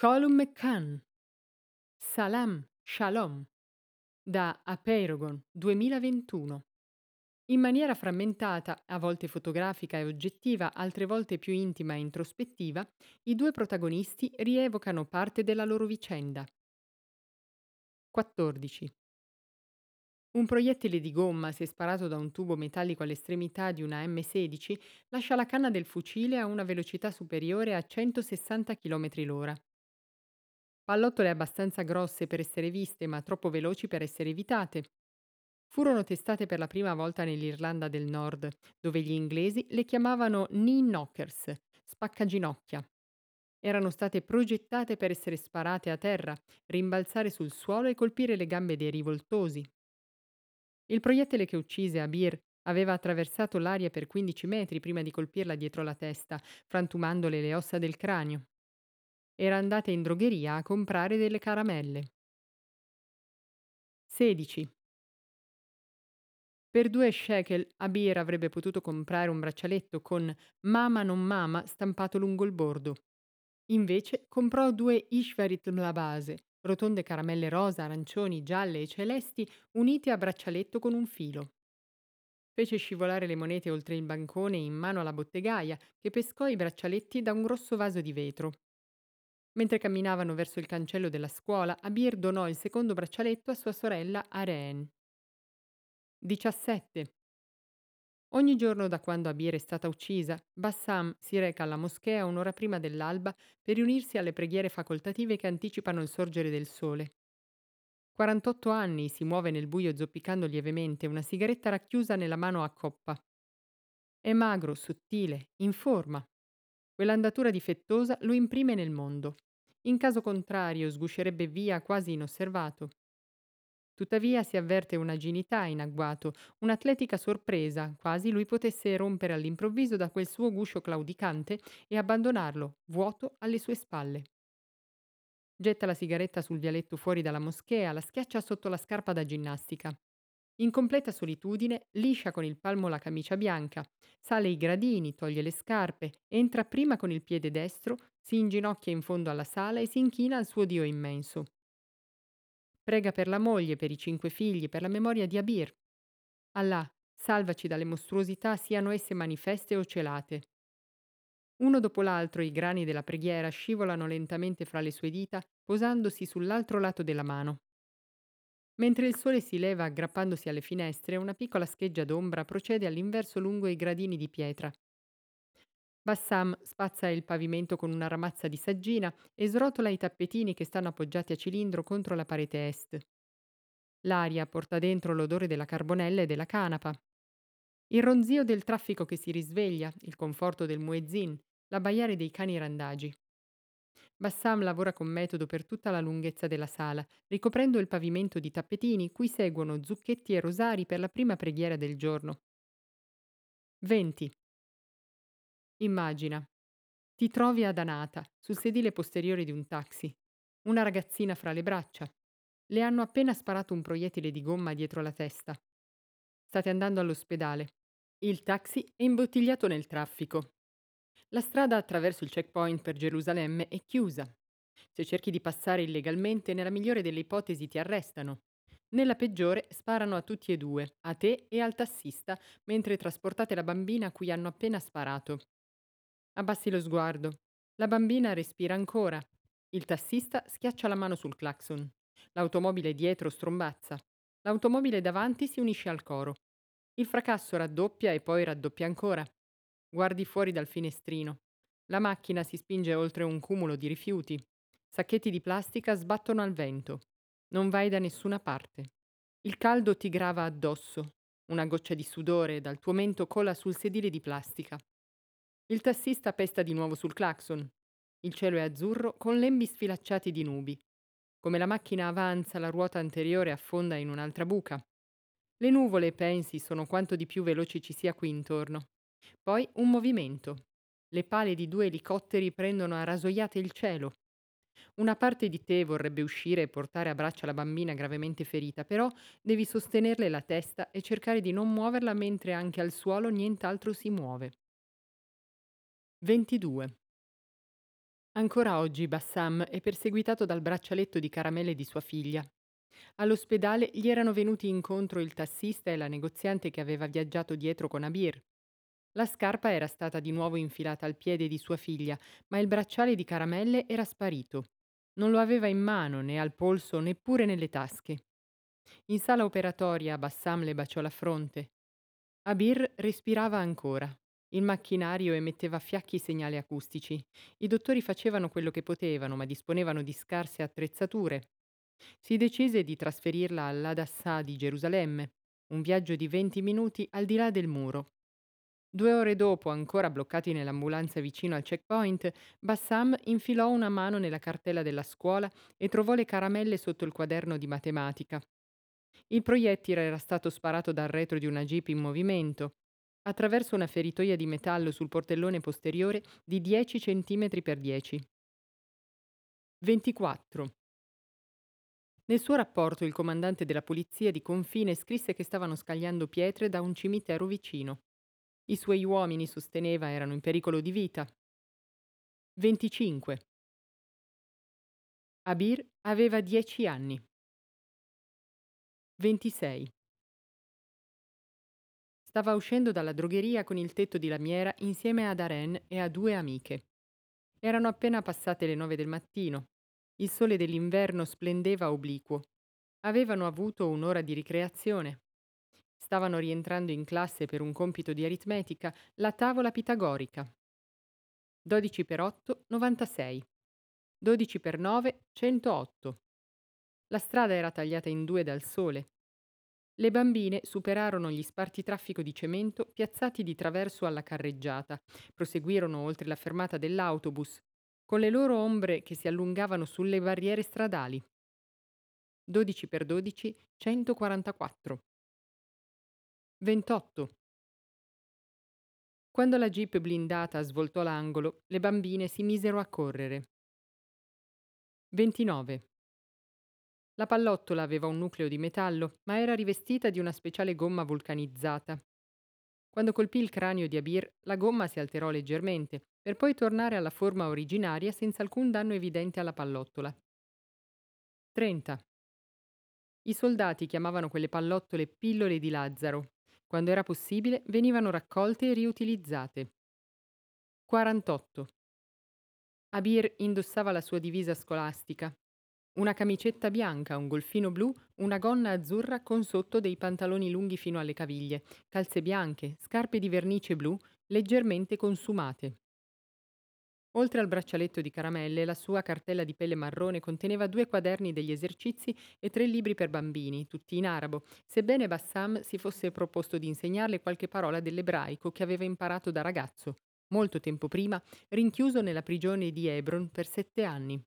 Colum McCann, Salam Shalom, da Apeirogon 2021. In maniera frammentata, a volte fotografica e oggettiva, altre volte più intima e introspettiva, i due protagonisti rievocano parte della loro vicenda. 14. Un proiettile di gomma, se sparato da un tubo metallico all'estremità di una M16, lascia la canna del fucile a una velocità superiore a 160 km l'ora. Pallottole abbastanza grosse per essere viste, ma troppo veloci per essere evitate. Furono testate per la prima volta nell'Irlanda del Nord, dove gli inglesi le chiamavano knee knockers, spaccaginocchia. Erano state progettate per essere sparate a terra, rimbalzare sul suolo e colpire le gambe dei rivoltosi. Il proiettile che uccise Abir aveva attraversato l'aria per 15 metri prima di colpirla dietro la testa, frantumandole le ossa del cranio. Era andata in drogheria a comprare delle caramelle. 16. Per 2 shekel Abir avrebbe potuto comprare un braccialetto con "Mama non mama" stampato lungo il bordo. Invece comprò 2 Ishvarit Mlabase, rotonde caramelle rosa, arancioni, gialle e celesti unite a braccialetto con un filo. Fece scivolare le monete oltre il bancone in mano alla bottegaia, che pescò i braccialetti da un grosso vaso di vetro. Mentre camminavano verso il cancello della scuola, Abir donò il secondo braccialetto a sua sorella Areen. 17. Ogni giorno da quando Abir è stata uccisa, Bassam si reca alla moschea un'ora prima dell'alba per riunirsi alle preghiere facoltative che anticipano il sorgere del sole. 48 anni, si muove nel buio zoppicando lievemente, una sigaretta racchiusa nella mano a coppa. È magro, sottile, in forma. Quell'andatura difettosa lo imprime nel mondo. In caso contrario, sguscerebbe via quasi inosservato. Tuttavia si avverte un'agilità in agguato, un'atletica sorpresa, quasi lui potesse rompere all'improvviso da quel suo guscio claudicante e abbandonarlo, vuoto, alle sue spalle. Getta la sigaretta sul vialetto fuori dalla moschea, la schiaccia sotto la scarpa da ginnastica. In completa solitudine, liscia con il palmo la camicia bianca, sale i gradini, toglie le scarpe, entra prima con il piede destro, si inginocchia in fondo alla sala e si inchina al suo Dio immenso. Prega per la moglie, per i 5 figli, per la memoria di Abir. Allah, salvaci dalle mostruosità, siano esse manifeste o celate. Uno dopo l'altro i grani della preghiera scivolano lentamente fra le sue dita, posandosi sull'altro lato della mano. Mentre il sole si leva aggrappandosi alle finestre, una piccola scheggia d'ombra procede all'inverso lungo i gradini di pietra. Bassam spazza il pavimento con una ramazza di saggina e srotola i tappetini che stanno appoggiati a cilindro contro la parete est. L'aria porta dentro l'odore della carbonella e della canapa. Il ronzio del traffico che si risveglia, il conforto del muezzin, l'abbaiare dei cani randagi. Bassam lavora con metodo per tutta la lunghezza della sala, ricoprendo il pavimento di tappetini cui seguono zucchetti e rosari per la prima preghiera del giorno. 20. Immagina. Ti trovi ad Anata, sul sedile posteriore di un taxi. Una ragazzina fra le braccia. Le hanno appena sparato un proiettile di gomma dietro la testa. State andando all'ospedale. Il taxi è imbottigliato nel traffico. La strada attraverso il checkpoint per Gerusalemme è chiusa. Se cerchi di passare illegalmente, nella migliore delle ipotesi ti arrestano. Nella peggiore sparano a tutti e due, a te e al tassista, mentre trasportate la bambina a cui hanno appena sparato. Abbassi lo sguardo. La bambina respira ancora. Il tassista schiaccia la mano sul clacson. L'automobile dietro strombazza. L'automobile davanti si unisce al coro. Il fracasso raddoppia e poi raddoppia ancora. Guardi fuori dal finestrino. La macchina si spinge oltre un cumulo di rifiuti. Sacchetti di plastica sbattono al vento. Non vai da nessuna parte. Il caldo ti grava addosso. Una goccia di sudore dal tuo mento cola sul sedile di plastica. Il tassista pesta di nuovo sul clacson. Il cielo è azzurro con lembi sfilacciati di nubi. Come la macchina avanza, la ruota anteriore affonda in un'altra buca. Le nuvole, pensi, sono quanto di più veloci ci sia qui intorno. Poi un movimento. Le pale di 2 elicotteri prendono a rasoiate il cielo. Una parte di te vorrebbe uscire e portare a braccia la bambina gravemente ferita, però devi sostenerle la testa e cercare di non muoverla mentre anche al suolo nient'altro si muove. 22. Ancora oggi Bassam è perseguitato dal braccialetto di caramelle di sua figlia. All'ospedale gli erano venuti incontro il tassista e la negoziante che aveva viaggiato dietro con Abir. La scarpa era stata di nuovo infilata al piede di sua figlia, ma il bracciale di caramelle era sparito. Non lo aveva in mano, né al polso, neppure nelle tasche. In sala operatoria Bassam le baciò la fronte. Abir respirava ancora. Il macchinario emetteva fiacchi segnali acustici. I dottori facevano quello che potevano, ma disponevano di scarse attrezzature. Si decise di trasferirla all'Adassah di Gerusalemme, un viaggio di 20 minuti al di là del muro. 2 ore dopo, ancora bloccati nell'ambulanza vicino al checkpoint, Bassam infilò una mano nella cartella della scuola e trovò le caramelle sotto il quaderno di matematica. Il proiettile era stato sparato dal retro di una jeep in movimento, attraverso una feritoia di metallo sul portellone posteriore di 10 cm per 10. 24. Nel suo rapporto il comandante della polizia di confine scrisse che stavano scagliando pietre da un cimitero vicino. I suoi uomini, sosteneva, erano in pericolo di vita. 25. Abir aveva 10 anni. 26. Stava uscendo dalla drogheria con il tetto di lamiera insieme ad Aren e a 2 amiche. Erano appena passate le 9 del mattino. Il sole dell'inverno splendeva obliquo. Avevano avuto un'ora di ricreazione. Stavano rientrando in classe per un compito di aritmetica, la tavola pitagorica. 12 per 8, 96. 12 per 9, 108. La strada era tagliata in due dal sole. Le bambine superarono gli spartitraffico di cemento piazzati di traverso alla carreggiata, proseguirono oltre la fermata dell'autobus, con le loro ombre che si allungavano sulle barriere stradali. 12 per 12, 144. 28. Quando la jeep blindata svoltò l'angolo, le bambine si misero a correre. 29. La pallottola aveva un nucleo di metallo, ma era rivestita di una speciale gomma vulcanizzata. Quando colpì il cranio di Abir, la gomma si alterò leggermente, per poi tornare alla forma originaria senza alcun danno evidente alla pallottola. 30. I soldati chiamavano quelle pallottole pillole di Lazzaro. Quando era possibile, venivano raccolte e riutilizzate. 48. Abir indossava la sua divisa scolastica. Una camicetta bianca, un golfino blu, una gonna azzurra con sotto dei pantaloni lunghi fino alle caviglie, calze bianche, scarpe di vernice blu, leggermente consumate. Oltre al braccialetto di caramelle, la sua cartella di pelle marrone conteneva 2 quaderni degli esercizi e 3 libri per bambini, tutti in arabo, sebbene Bassam si fosse proposto di insegnarle qualche parola dell'ebraico che aveva imparato da ragazzo, molto tempo prima, rinchiuso nella prigione di Hebron per 7 anni.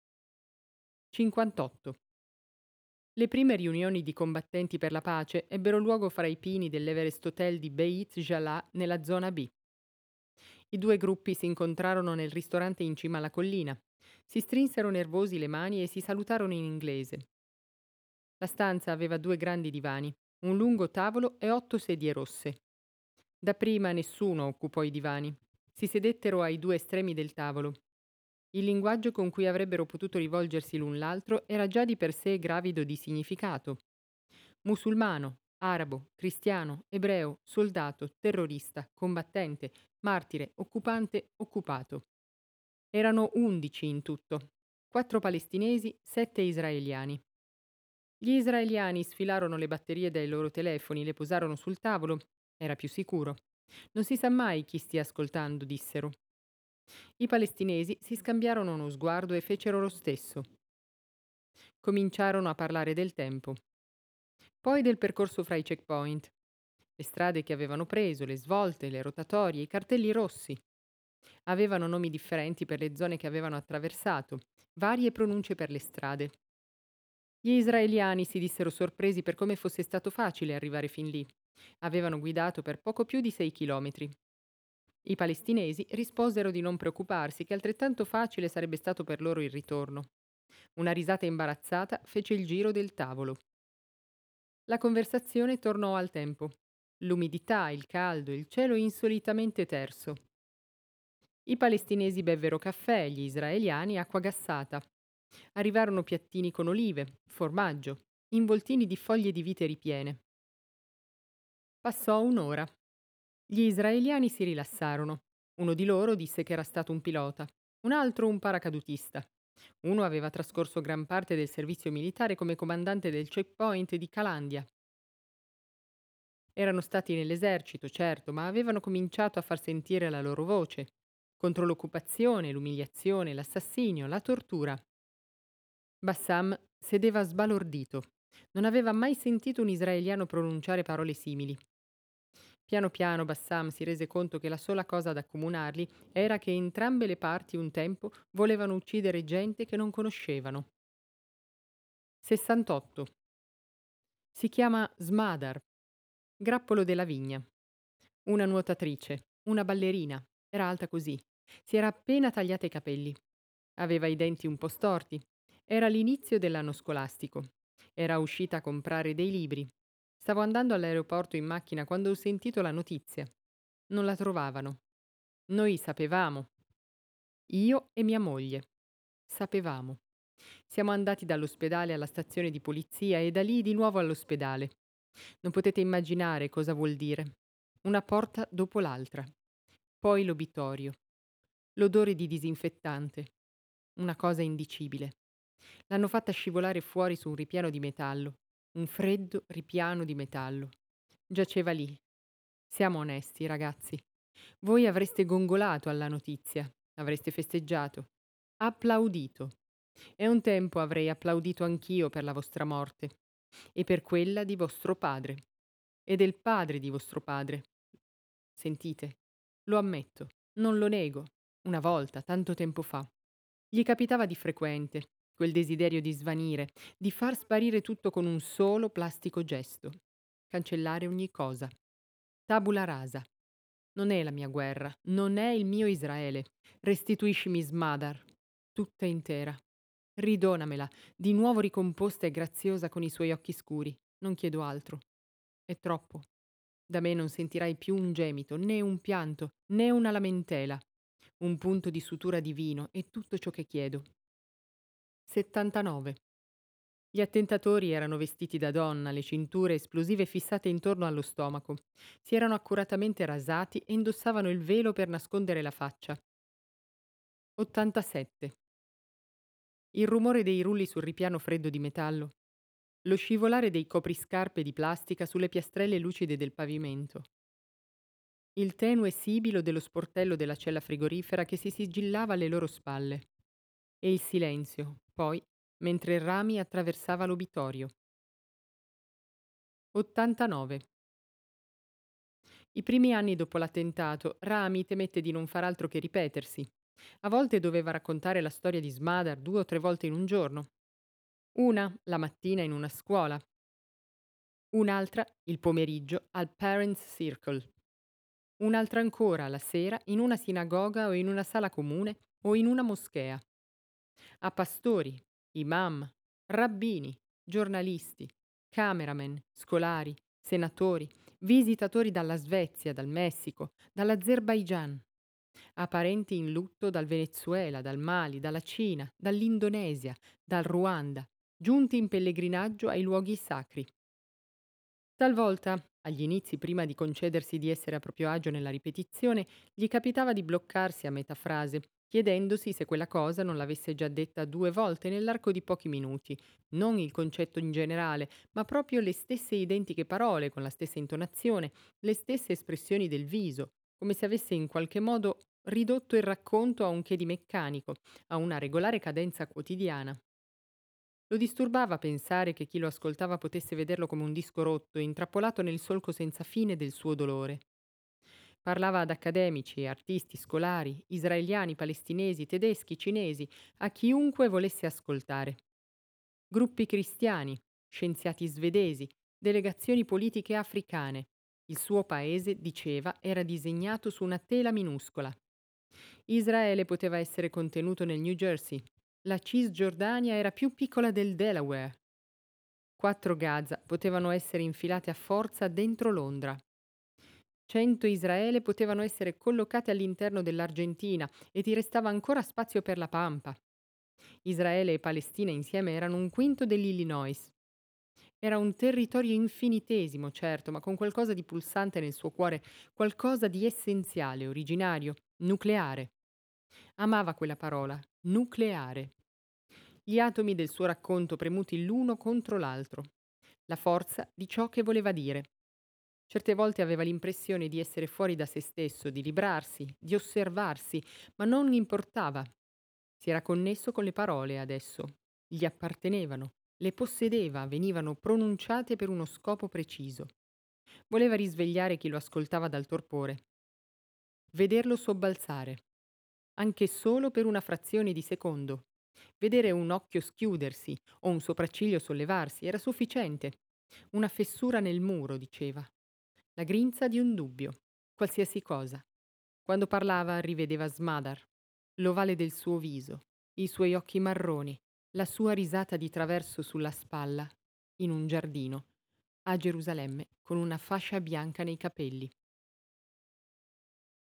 58. Le prime riunioni di combattenti per la pace ebbero luogo fra i pini dell'Everest Hotel di Beit Jala nella zona B. I due gruppi si incontrarono nel ristorante in cima alla collina. Si strinsero nervosi le mani e si salutarono in inglese. La stanza aveva 2 grandi divani, un lungo tavolo e 8 sedie rosse. Dapprima nessuno occupò i divani. Si sedettero ai 2 estremi del tavolo. Il linguaggio con cui avrebbero potuto rivolgersi l'un l'altro era già di per sé gravido di significato. Musulmano, arabo, cristiano, ebreo, soldato, terrorista, combattente, martire, occupante, occupato. Erano 11 in tutto, 4 palestinesi, 7 israeliani. Gli israeliani sfilarono le batterie dai loro telefoni, le posarono sul tavolo. Era più sicuro. Non si sa mai chi stia ascoltando, dissero. I palestinesi si scambiarono uno sguardo e fecero lo stesso. Cominciarono a parlare del tempo. Poi del percorso fra i checkpoint. Le strade che avevano preso, le svolte, le rotatorie, i cartelli rossi. Avevano nomi differenti per le zone che avevano attraversato, varie pronunce per le strade. Gli israeliani si dissero sorpresi per come fosse stato facile arrivare fin lì. Avevano guidato per poco più di 6 chilometri. I palestinesi risposero di non preoccuparsi, che altrettanto facile sarebbe stato per loro il ritorno. Una risata imbarazzata fece il giro del tavolo. La conversazione tornò al tempo. L'umidità, il caldo, il cielo insolitamente terso. I palestinesi bevvero caffè, gli israeliani acqua gassata. Arrivarono piattini con olive, formaggio, involtini di foglie di vite ripiene. Passò un'ora. Gli israeliani si rilassarono. Uno di loro disse che era stato un pilota, un altro un paracadutista. Uno aveva trascorso gran parte del servizio militare come comandante del checkpoint di Calandia. Erano stati nell'esercito, certo, ma avevano cominciato a far sentire la loro voce contro l'occupazione, l'umiliazione, l'assassinio, la tortura. Bassam sedeva sbalordito. Non aveva mai sentito un israeliano pronunciare parole simili. Piano piano Bassam si rese conto che la sola cosa ad accomunarli era che entrambe le parti un tempo volevano uccidere gente che non conoscevano. 68. Si chiama Smadar, grappolo della vigna. Una nuotatrice, una ballerina, era alta così. Si era appena tagliata i capelli. Aveva i denti un po' storti. Era l'inizio dell'anno scolastico. Era uscita a comprare dei libri. Stavo andando all'aeroporto in macchina quando ho sentito la notizia. Non la trovavano. Noi sapevamo. Io e mia moglie. Sapevamo. Siamo andati dall'ospedale alla stazione di polizia e da lì di nuovo all'ospedale. Non potete immaginare cosa vuol dire. Una porta dopo l'altra. Poi l'obitorio. L'odore di disinfettante. Una cosa indicibile. L'hanno fatta scivolare fuori su un ripiano di metallo. Un freddo ripiano di metallo. Giaceva lì. Siamo onesti, ragazzi. Voi avreste gongolato alla notizia, avreste festeggiato, applaudito. E un tempo avrei applaudito anch'io per la vostra morte e per quella di vostro padre e del padre di vostro padre. Sentite, lo ammetto, non lo nego. Una volta, tanto tempo fa, gli capitava di frequente quel desiderio di svanire, di far sparire tutto con un solo plastico gesto, cancellare ogni cosa. Tabula rasa. Non è la mia guerra, non è il mio Israele. Restituiscimi Smadar, tutta intera. Ridonamela, di nuovo ricomposta e graziosa con i suoi occhi scuri. Non chiedo altro. È troppo. Da me non sentirai più un gemito, né un pianto, né una lamentela. Un punto di sutura divino è tutto ciò che chiedo. 79. Gli attentatori erano vestiti da donna, le cinture esplosive fissate intorno allo stomaco. Si erano accuratamente rasati e indossavano il velo per nascondere la faccia. 87. Il rumore dei rulli sul ripiano freddo di metallo. Lo scivolare dei copriscarpe di plastica sulle piastrelle lucide del pavimento. Il tenue sibilo dello sportello della cella frigorifera che si sigillava alle loro spalle. E il silenzio, poi, mentre Rami attraversava l'obitorio. 89. I primi anni dopo l'attentato, Rami temette di non far altro che ripetersi. A volte doveva raccontare la storia di Smadar 2 o 3 volte in un giorno. Una, la mattina in una scuola. Un'altra, il pomeriggio, al Parents Circle. Un'altra ancora, la sera, in una sinagoga o in una sala comune o in una moschea. A pastori, imam, rabbini, giornalisti, cameraman, scolari, senatori, visitatori dalla Svezia, dal Messico, dall'Azerbaigian, a parenti in lutto dal Venezuela, dal Mali, dalla Cina, dall'Indonesia, dal Ruanda, giunti in pellegrinaggio ai luoghi sacri. Talvolta, agli inizi prima di concedersi di essere a proprio agio nella ripetizione, gli capitava di bloccarsi a metà frase, chiedendosi se quella cosa non l'avesse già detta 2 volte nell'arco di pochi minuti, non il concetto in generale, ma proprio le stesse identiche parole, con la stessa intonazione, le stesse espressioni del viso, come se avesse in qualche modo ridotto il racconto a un che di meccanico, a una regolare cadenza quotidiana. Lo disturbava pensare che chi lo ascoltava potesse vederlo come un disco rotto, intrappolato nel solco senza fine del suo dolore. Parlava ad accademici, artisti, scolari, israeliani, palestinesi, tedeschi, cinesi, a chiunque volesse ascoltare. Gruppi cristiani, scienziati svedesi, delegazioni politiche africane. Il suo paese, diceva, era disegnato su una tela minuscola. Israele poteva essere contenuto nel New Jersey. La Cisgiordania era più piccola del Delaware. 4 Gaza potevano essere infilate a forza dentro Londra. 100 Israele potevano essere collocate all'interno dell'Argentina e ti restava ancora spazio per la Pampa. Israele e Palestina insieme erano un quinto dell'Illinois. Era un territorio infinitesimo, certo, ma con qualcosa di pulsante nel suo cuore, qualcosa di essenziale, originario, nucleare. Amava quella parola, nucleare. Gli atomi del suo racconto premuti l'uno contro l'altro. La forza di ciò che voleva dire. Certe volte aveva l'impressione di essere fuori da se stesso, di librarsi, di osservarsi, ma non importava. Si era connesso con le parole adesso. Gli appartenevano, le possedeva, venivano pronunciate per uno scopo preciso. Voleva risvegliare chi lo ascoltava dal torpore, vederlo sobbalzare, anche solo per una frazione di secondo. Vedere un occhio schiudersi o un sopracciglio sollevarsi era sufficiente. Una fessura nel muro, diceva. La grinza di un dubbio. Qualsiasi cosa. Quando parlava rivedeva Smadar, l'ovale del suo viso, i suoi occhi marroni, la sua risata di traverso sulla spalla, in un giardino, a Gerusalemme, con una fascia bianca nei capelli.